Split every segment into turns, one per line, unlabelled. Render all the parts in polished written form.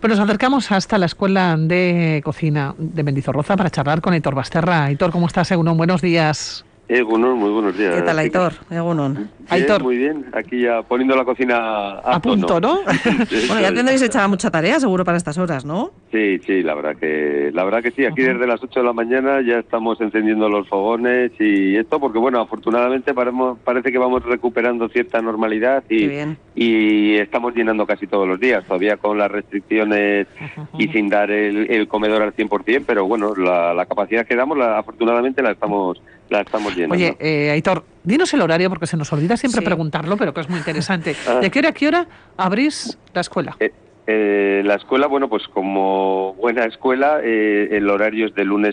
Pues nos acercamos hasta la Escuela de Cocina de Mendizorroza para charlar con Aitor Basterra. Aitor, ¿cómo estás, Egunon? Buenos días.
Egunon, muy buenos días.
¿Qué tal, Aitor? Egunon.
Bien,
Aitor.
muy bien. Aquí ya poniendo la cocina
a punto, ¿no?
Bueno, ya tendréis echada mucha tarea, seguro, para estas horas, ¿no?
Sí, la verdad que sí. Aquí desde las 8 de la mañana ya estamos encendiendo los fogones y esto porque, bueno, afortunadamente parece que vamos recuperando cierta normalidad y estamos llenando casi todos los días, todavía con las restricciones y sin dar el comedor al 100%, pero bueno, la capacidad que damos, afortunadamente la estamos llenando.
Oye, Aitor, dinos el horario porque se nos olvida siempre preguntarlo, pero que es muy interesante. ¿De qué hora a qué hora abrís la escuela?
La escuela, bueno, pues como buena escuela, el horario es de lunes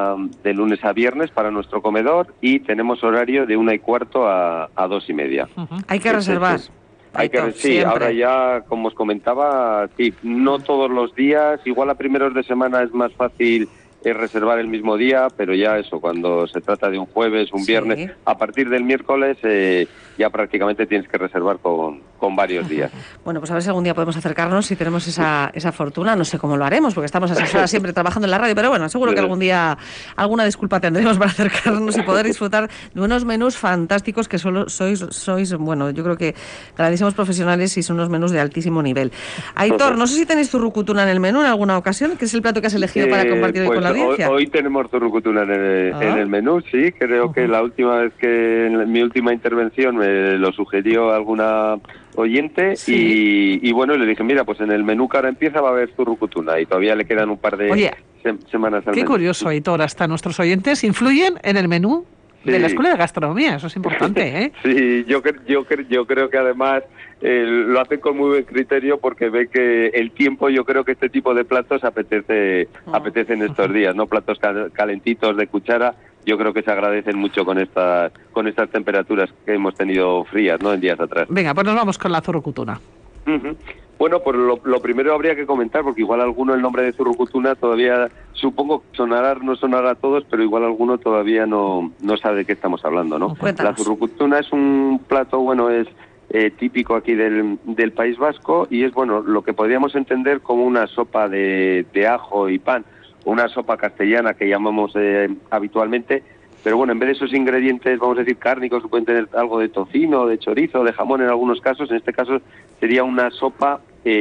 a viernes para nuestro comedor y tenemos horario de 1:15 a 2:30.
Hay que reservar.
Sí, ahora ya, como os comentaba, sí, no todos los días, igual a primeros de semana es más fácil reservar el mismo día, pero ya eso, cuando se trata de un jueves, un viernes, a partir del miércoles ya prácticamente tienes que reservar con varios días.
Bueno, pues a ver si algún día podemos acercarnos si tenemos esa fortuna. No sé cómo lo haremos, porque estamos a esas horas siempre trabajando en la radio, pero bueno, seguro que algún día alguna disculpa tendremos para acercarnos y poder disfrutar de unos menús fantásticos que solo sois, bueno, yo creo que grandísimos profesionales y son unos menús de altísimo nivel. Aitor, no sé si tenéis zurrucutuna en el menú en alguna ocasión, que es el plato que has elegido para compartir hoy con la audiencia.
Hoy tenemos zurrucutuna en el menú, sí, creo que la última vez que en mi última intervención me lo sugirió alguna oyente y bueno, le dije, mira, pues en el menú que ahora empieza va a haber zurrucutuna y todavía le quedan un par de semanas al menú.
Qué curioso, Aitor, hasta nuestros oyentes influyen en el menú de la Escuela de Gastronomía, eso es importante, ¿eh?
Sí, yo creo que además lo hacen con muy buen criterio porque ve que el tiempo, yo creo que este tipo de platos apetece en estos días, ¿no? Platos calentitos de cuchara, yo creo que se agradecen mucho con estas temperaturas que hemos tenido frías, ¿no? En días atrás.
Venga, pues nos vamos con la zurrucutuna.
Bueno, pues lo primero habría que comentar, porque igual alguno el nombre de zurrucutuna todavía, supongo que no sonará a todos, pero igual alguno todavía no sabe de qué estamos hablando, ¿no?
Cuéntanos.
La zurrucutuna es un plato, bueno, es típico aquí del País Vasco y es, bueno, lo que podríamos entender como una sopa de ajo y pan, una sopa castellana que llamamos habitualmente. Pero bueno, en vez de esos ingredientes, vamos a decir, cárnicos, pueden tener algo de tocino, de chorizo, de jamón en algunos casos. En este caso sería una sopa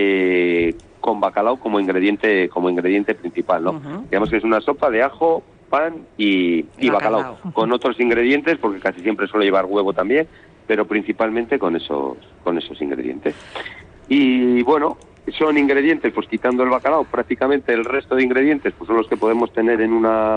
con bacalao como ingrediente principal, ¿no? Digamos que es una sopa de ajo, pan y bacalao. Con otros ingredientes, porque casi siempre suele llevar huevo también, pero principalmente con esos ingredientes. Y bueno, son ingredientes, pues quitando el bacalao, prácticamente el resto de ingredientes pues son los que podemos tener en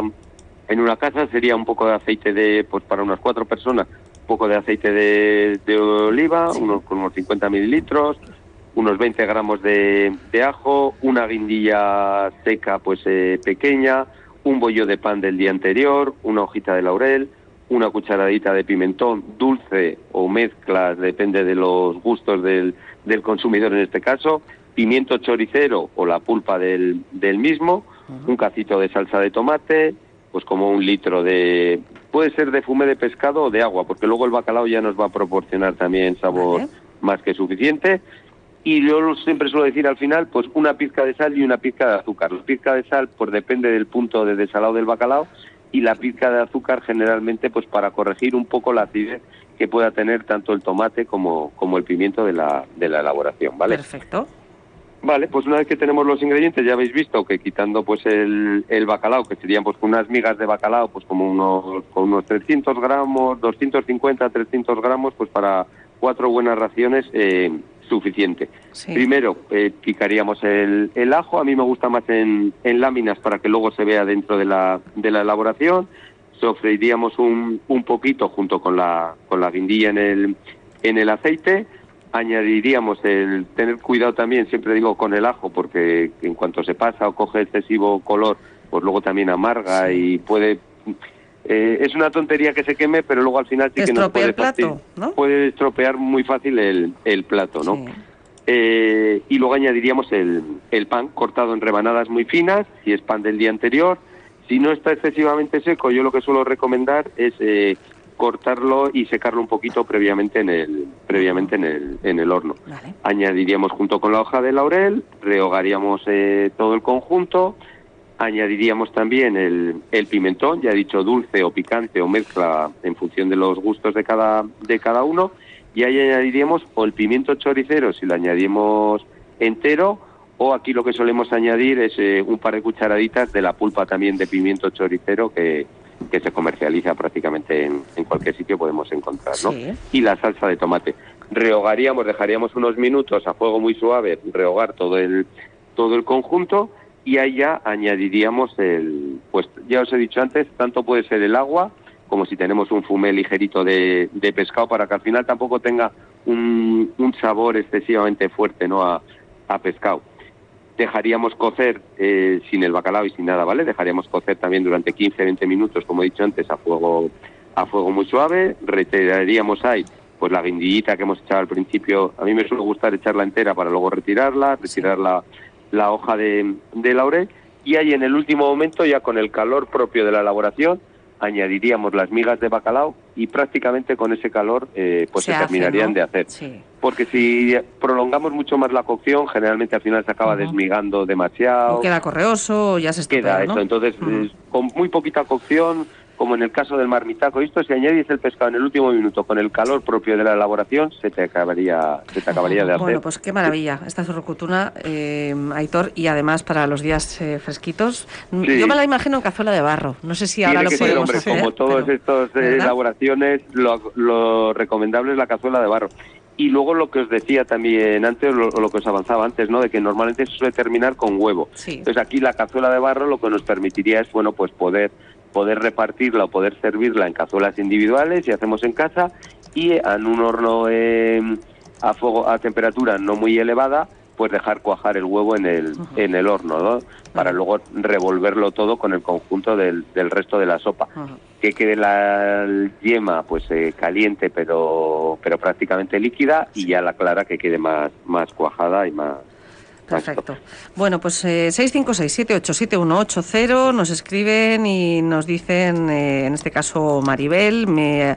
una casa. Sería un poco de aceite pues para unas 4 personas, un poco de aceite de oliva, unos 50 mililitros, unos 20 gramos de ajo, una guindilla seca pues pequeña, un bollo de pan del día anterior, una hojita de laurel, una cucharadita de pimentón dulce o mezclas, depende de los gustos del consumidor en este caso, pimiento choricero o la pulpa del mismo, un cacito de salsa de tomate, pues como 1 litro puede ser de fumé de pescado o de agua, porque luego el bacalao ya nos va a proporcionar también sabor más que suficiente. Y yo siempre suelo decir al final, pues una pizca de sal y una pizca de azúcar. La pizca de sal, pues depende del punto de desalado del bacalao, y la pizca de azúcar generalmente, pues para corregir un poco la acidez que pueda tener tanto el tomate como el pimiento de la elaboración, ¿vale?
Perfecto.
Vale, pues una vez que tenemos los ingredientes, ya habéis visto que quitando pues el bacalao, que serían pues unas migas de bacalao, pues como unos 300 gramos, 250, 300 gramos, pues para 4 buenas raciones suficiente. Sí. Primero picaríamos el ajo, a mí me gusta más en láminas para que luego se vea dentro de la elaboración. Sofreiríamos un poquito junto con la guindilla en el aceite. Añadiríamos tener cuidado también, siempre digo, con el ajo, porque en cuanto se pasa o coge excesivo color, pues luego también amarga y puede... es una tontería que se queme, pero luego al final sí que nos puede, puede estropear muy fácil el plato, ¿no? Sí. Y luego añadiríamos el pan cortado en rebanadas muy finas, si es pan del día anterior. Si no está excesivamente seco, yo lo que suelo recomendar es cortarlo y secarlo un poquito previamente en el horno.
Vale.
Añadiríamos junto con la hoja de laurel, rehogaríamos todo el conjunto, añadiríamos también el pimentón, ya he dicho dulce o picante o mezcla en función de los gustos de cada uno, y ahí añadiríamos o el pimiento choricero si lo añadimos entero, o aquí lo que solemos añadir es un par de cucharaditas de la pulpa también de pimiento choricero que se comercializa prácticamente en cualquier sitio, podemos encontrar, ¿no?
Sí.
Y la salsa de tomate. Rehogaríamos, dejaríamos unos minutos a fuego muy suave, rehogar todo el conjunto, y ahí ya añadiríamos pues ya os he dicho antes, tanto puede ser el agua como si tenemos un fumé ligerito de pescado, para que al final tampoco tenga un sabor excesivamente fuerte, ¿no?, a pescado. Dejaríamos cocer sin el bacalao y sin nada, ¿vale? Dejaríamos cocer también durante 15-20 minutos, como he dicho antes, a fuego muy suave. Retiraríamos ahí pues la guindillita que hemos echado al principio. A mí me suele gustar echarla entera para luego retirar la hoja de laurel, y ahí en el último momento, ya con el calor propio de la elaboración, añadiríamos las migas de bacalao, y prácticamente con ese calor pues se terminarían, ¿no?, de hacer. Sí. Porque si prolongamos mucho más la cocción, generalmente al final se acaba desmigando demasiado.
O queda correoso, ya se estropea,
queda
¿no?
eso. Entonces, con muy poquita cocción, como en el caso del marmitaco, esto, si añades el pescado en el último minuto con el calor propio de la elaboración, se te acabaría de hacer.
Bueno, pues qué maravilla esta zurrucutuna, Aitor, y además para los días fresquitos. Sí. Yo me la imagino en cazuela de barro. No sé si ahora lo podemos hacer.
Como todas estas elaboraciones, lo recomendable es la cazuela de barro. Y luego lo que os decía también antes, lo que os avanzaba antes, ¿no?, de que normalmente se suele terminar con huevo. Sí. Entonces aquí la cazuela de barro lo que nos permitiría es, bueno, pues poder repartirla o poder servirla en cazuelas individuales, si hacemos en casa, y en un horno a temperatura no muy elevada, pues dejar cuajar el huevo en el horno, ¿no?, para luego revolverlo todo con el conjunto del resto de la sopa. Que quede la yema pues caliente pero prácticamente líquida, y ya la clara que quede más cuajada y más...
Perfecto. Bueno, pues 656-787180 nos escriben y nos dicen, en este caso Maribel, me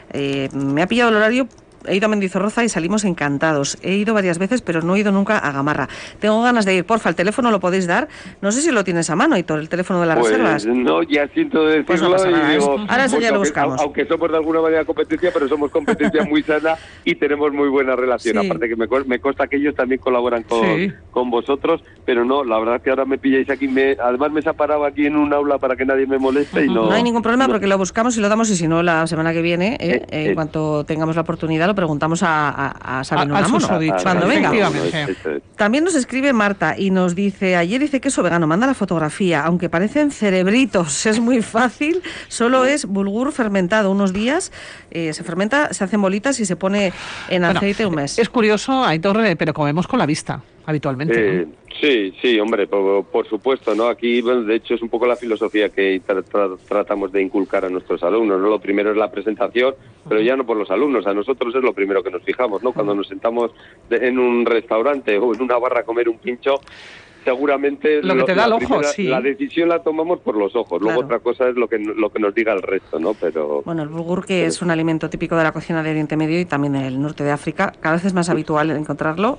ha pillado el horario. He ido a Mendizorroza y salimos encantados. He ido varias veces, pero no he ido nunca a Gamarra. Tengo ganas de ir. Porfa, el teléfono lo podéis dar. No sé si lo tienes a mano, Aitor, el teléfono de las reservas.
No, ya siento decirlo.
Pues no pasa nada, digo, ahora eso ya lo buscamos.
Aunque somos de alguna manera competencia, pero somos competencia muy sana y tenemos muy buena relación. Sí. Aparte que me consta que ellos también colaboran con vosotros, pero no, la verdad es que ahora me pilláis aquí. Además me he separado aquí en un aula para que nadie me moleste. Y no
hay ningún problema, porque lo buscamos y lo damos, y si no, la semana que viene, en cuanto tengamos la oportunidad, lo preguntamos a Sabino Unamuno, cuando venga. También nos escribe Marta y nos dice, ayer hice queso vegano, manda la fotografía, aunque parecen cerebritos, es muy fácil, solo es bulgur fermentado unos días, se fermenta, se hacen bolitas y se pone en aceite un mes.
Es curioso, Aitor, pero comemos con la vista habitualmente.
Sí, hombre, por supuesto, ¿no? Aquí, bueno, de hecho, es un poco la filosofía que tratamos de inculcar a nuestros alumnos, ¿no? Lo primero es la presentación, pero ya no por los alumnos, a nosotros es lo primero que nos fijamos, ¿no? Cuando nos sentamos en un restaurante o en una barra a comer un pincho, seguramente
lo que te da el ojo, sí.
La decisión la tomamos por los ojos. Luego otra cosa es lo que nos diga el resto, ¿no? Pero
bueno, el bulgur, que es un alimento típico de la cocina de Oriente Medio y también del norte de África, cada vez es más habitual encontrarlo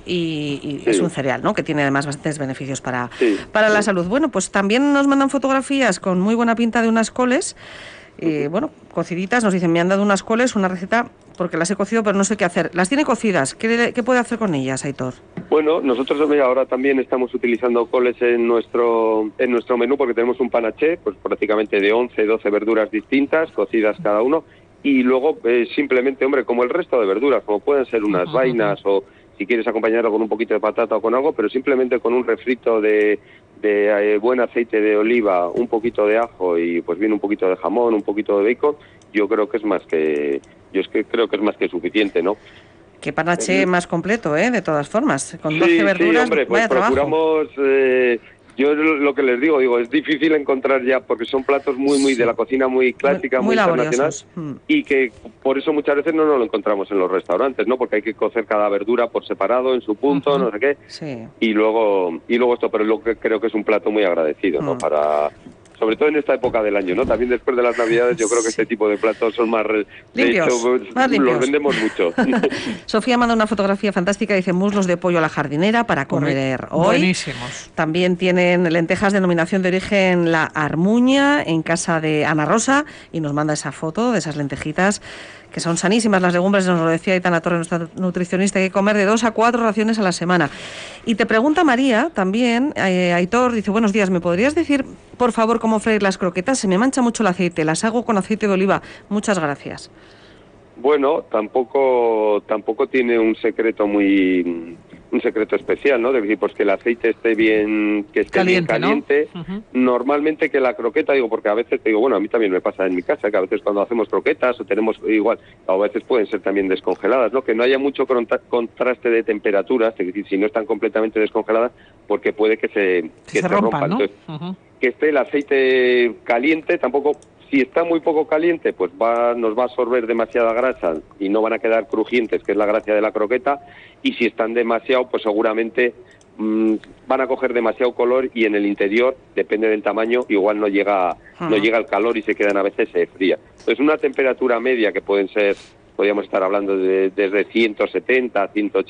y es un cereal, ¿no?, que tiene además bastantes beneficios para la salud. Bueno, pues también nos mandan fotografías con muy buena pinta de unas coles. Bueno, cociditas, nos dicen, me han dado unas coles, una receta, porque las he cocido pero no sé qué hacer. Las tiene cocidas, ¿qué puede hacer con ellas, Aitor?
Bueno, nosotros ahora también estamos utilizando coles en nuestro menú, porque tenemos un panaché, pues prácticamente de 11, 12 verduras distintas, cocidas cada uno, y luego simplemente, hombre, como el resto de verduras, como pueden ser unas vainas, o si quieres acompañarlo con un poquito de patata o con algo, pero simplemente con un refrito de buen aceite de oliva, un poquito de ajo y pues bien un poquito de jamón, un poquito de bacon, yo creo que es más que suficiente, ¿no?
Qué panaché más completo, de todas formas, con 12 verduras,
sí, hombre, pues procuramos, yo lo que les digo, es difícil encontrar ya, porque son platos muy de la cocina muy clásica, muy internacional, y que por eso muchas veces no nos lo encontramos en los restaurantes, ¿no? Porque hay que cocer cada verdura por separado, en su punto, no sé qué, y luego esto, pero es lo que creo que es un plato muy agradecido, ¿no? sobre todo en esta época del año, ¿no? También después de las Navidades yo creo que este tipo de platos son más
limpios,
de hecho,
más limpios.
Los vendemos mucho.
Sofía manda una fotografía fantástica, dice muslos de pollo a la jardinera para comer hoy.
Buenísimos.
También tienen lentejas denominación de origen La Armuña en casa de Ana Rosa y nos manda esa foto de esas lentejitas que son sanísimas. Las legumbres, nos lo decía Aitana Torre, nuestra nutricionista, hay que comer de 2 a 4 raciones a la semana. Y te pregunta María también, Aitor, dice, buenos días, ¿me podrías decir, por favor, cómo freír las croquetas? Se me mancha mucho el aceite, las hago con aceite de oliva. Muchas gracias.
Bueno, tampoco tiene un secreto especial, ¿no? De decir, pues que el aceite esté bien, que esté
caliente,
bien caliente.
¿no? Uh-huh.
Normalmente que la croqueta, digo, porque a veces te digo, bueno, a mí también me pasa en mi casa, que a veces cuando hacemos croquetas o tenemos igual, a veces pueden ser también descongeladas, ¿no? Que no haya mucho contraste de temperaturas, es decir, si no están completamente descongeladas, porque puede que se rompan, ¿no? Entonces, uh-huh, que esté el aceite caliente, tampoco. Si está muy poco caliente, pues nos va a absorber demasiada grasa y no van a quedar crujientes, que es la gracia de la croqueta. Y si están demasiado, pues seguramente van a coger demasiado color y en el interior, depende del tamaño, igual no llega el calor y se quedan a veces se fría. Entonces una temperatura media que podríamos estar hablando desde 170 a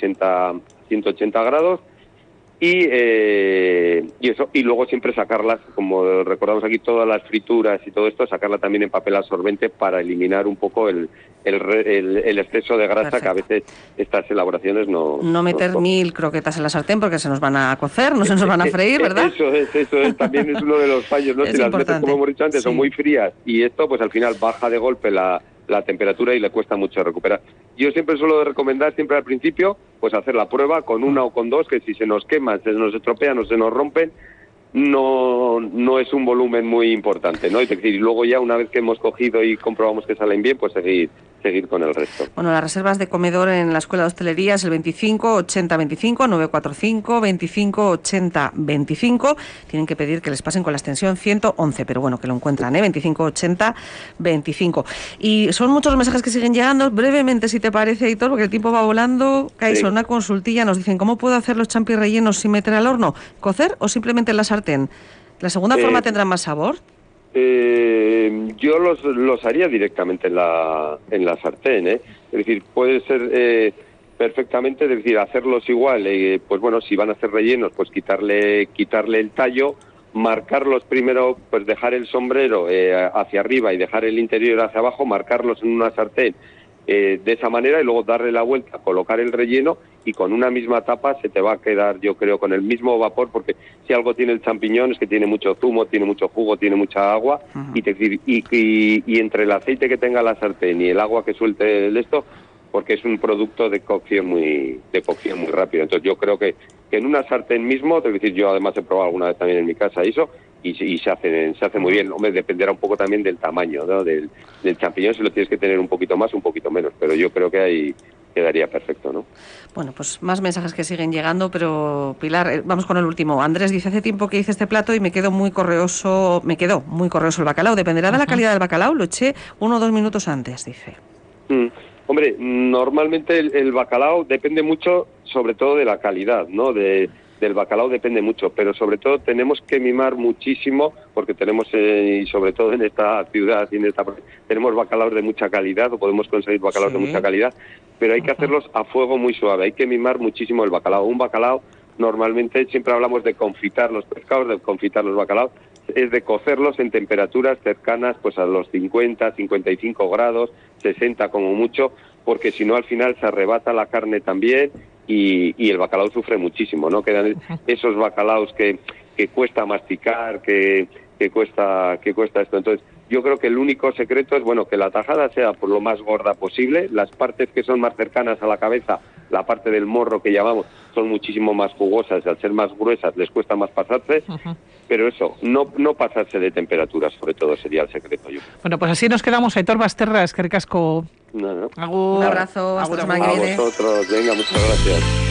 180 grados. Y eso, y luego siempre sacarlas, como recordamos aquí, todas las frituras y todo esto, sacarla también en papel absorbente para eliminar un poco el exceso de grasa. Perfecto. Que a veces estas elaboraciones no
meter 1000 croquetas en la sartén porque se nos van a cocer, no se nos van a freír, ¿verdad?
Eso es, también es uno de los fallos, ¿no? Si las metes, como hemos dicho antes, son muy frías y esto pues al final baja de golpe la temperatura y le cuesta mucho recuperar. Yo siempre suelo recomendar, siempre al principio, pues hacer la prueba con 1 o con 2, que si se nos queman, se nos estropean o se nos rompen, no es un volumen muy importante, ¿no? Es decir, luego ya una vez que hemos cogido y comprobamos que salen bien, pues seguir con el resto.
Bueno, las reservas de comedor en la Escuela de Hostelería es el 25 80 25 945 25 80 25. Tienen que pedir que les pasen con la extensión 111, pero bueno, que lo encuentran, 25 80 25. Y son muchos los mensajes que siguen llegando. Brevemente, si te parece, Aitor, porque el tiempo va volando. Caiso, una consultilla, nos dicen, ¿cómo puedo hacer los champis rellenos sin meter al horno? ¿Cocer o simplemente en la sartén? ¿La segunda forma tendrá más sabor?
Yo los haría directamente en la sartén, ¿eh? Es decir, puede ser perfectamente, es decir, hacerlos igual, pues bueno, si van a hacer rellenos, pues quitarle el tallo, marcarlos primero, pues dejar el sombrero hacia arriba y dejar el interior hacia abajo, marcarlos en una sartén de esa manera y luego darle la vuelta, colocar el relleno y con una misma tapa se te va a quedar, yo creo, con el mismo vapor, porque si algo tiene el champiñón es que tiene mucho zumo, tiene mucho jugo, tiene mucha agua. Uh-huh. y entre el aceite que tenga la sartén y el agua que suelte esto, porque es un producto de cocción muy rápido. Entonces yo creo que en una sartén mismo, es decir, yo además he probado alguna vez también en mi casa eso, y se hace muy bien. Hombre, dependerá un poco también del tamaño, ¿no? del champiñón, si lo tienes que tener un poquito más, un poquito menos, pero yo creo que ahí quedaría perfecto, ¿no?
Bueno, pues más mensajes que siguen llegando, pero Pilar, vamos con el último. Andrés dice, hace tiempo que hice este plato y me quedó muy correoso el bacalao. Dependerá de la calidad del bacalao, lo eché 1 o 2 minutos antes, dice.
Hombre, normalmente el bacalao depende mucho, sobre todo de la calidad, ¿no? Del bacalao depende mucho, pero sobre todo tenemos que mimar muchísimo, porque tenemos, y sobre todo en esta ciudad, tenemos bacalaos de mucha calidad, o podemos conseguir bacalaos de mucha calidad, pero hay que hacerlos a fuego muy suave, hay que mimar muchísimo el bacalao. Un bacalao, normalmente, siempre hablamos de confitar los pescados, de confitar los bacalaos, es de cocerlos en temperaturas cercanas pues a los 50, 55 grados, 60 como mucho, porque si no al final se arrebata la carne también y el bacalao sufre muchísimo, ¿no? Quedan esos bacalaos que cuesta masticar, que cuesta esto. Entonces yo creo que el único secreto es, bueno, que la tajada sea por lo más gorda posible, las partes que son más cercanas a la cabeza, la parte del morro que llamamos, son muchísimo más jugosas, al ser más gruesas les cuesta más pasarse, pero eso, no pasarse de temperatura, sobre todo, sería el secreto.
Bueno, pues así nos quedamos. Aitor Basterra, eskerrik asko.
No.
Un abrazo, hasta la semana que viene.
A vosotros, venga, muchas gracias.